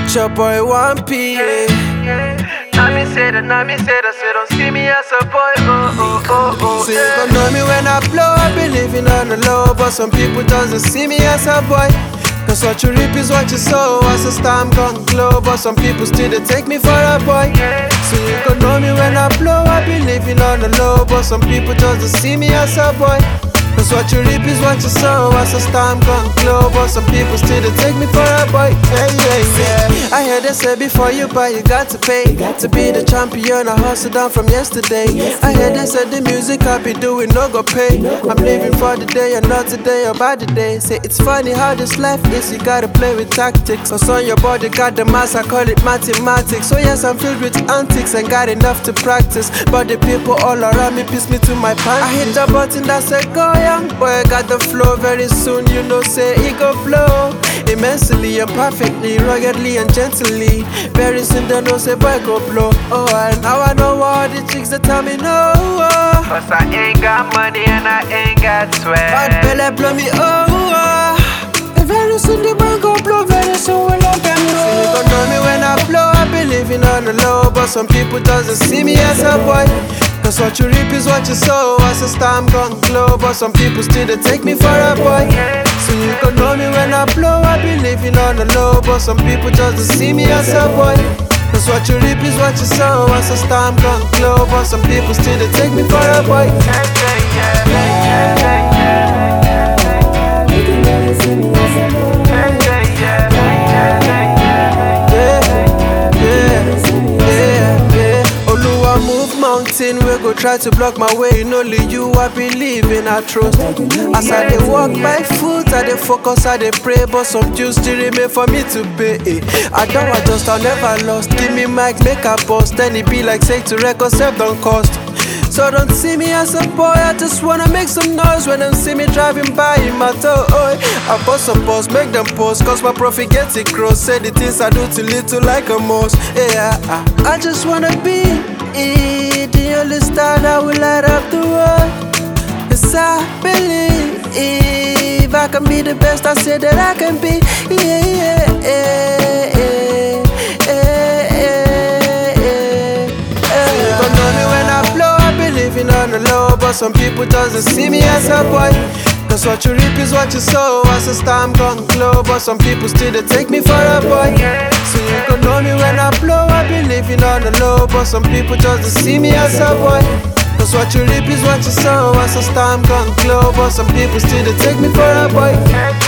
It's your boy 1P. Now me say that, say don't see me as a boy. So you gon' know me when I blow. I be living on the low, but some people doesn't see me as a boy. Cause what you reap is what you sow. As a star I'm gon' glow, but some people still they take me for a boy. So you gon' know me when I blow. I be living on the low, but some people doesn't see me as a boy. Cause what you reap is what you sow. As a star I'm gon' glow, but some people still they take me for a boy. Yeah. I heard they say before you buy you got to pay. To be the champion I hustled down from yesterday. I heard they said the music I be doing no go pay. I'm living for the day and not today or by the day. Say it's funny how this life is, you gotta play with tactics. Cause on your body got the mass, I call it mathematics. So yes, I'm filled with antics and got enough to practice. But the people all around me piss me to my pants. I hit the button that said go young boy, got the flow. Very soon you know say it go blow immensely and perfectly, ruggedly and gently. Very soon they know say boy go blow. Oh, and now I know all the chicks that tell me no. Cause I ain't got money and I ain't got swag. Bad belly blow me over. And very soon the boy go blow. Very soon we'll let them know. So you gon' know me when I blow. I be living on the low, but some people doesn't see me as a boy. Cause what you reap is what you sow. As a star I'm gon' glow, but some people still they take me for a boy. So you gon' know me when I blow. I be living on the low, but some people just don't see me as a boy. Cause what you reap is what you sow. As a star I'm gon' glow, but some people still they take me for a boy. Mountain, we go try to block my way. In only you I believe in, I trust. As I dey walk by foot, I dey focus, I dey pray. But some dues still remain for me to pay. I don't adjust, I never lost. Give me mic, make a post. Then it be like say to record, save don't cost. So don't see me as a boy, I just wanna make some noise. When them see me driving by in my toe, I bust some posts, make them post. Cause my profit gets it cross. Say the things I do too little like a mouse. Yeah, I just wanna be the only star that will light up the world. Yes, I believe I can be the best, I say that I can be. So you gon' know me when I blow. I be living on the low, but some people doesn't see me as a boy. Cause what you reap is what you sow. As a star I'm gon' glow, but some people still they take me for a boy. So you gon' know me when I blow. I be living on the low, but some people just don't see me as a boy. Cause what you reap is what you sow. As a star I'm gon' glow, but some people still they take me for a boy.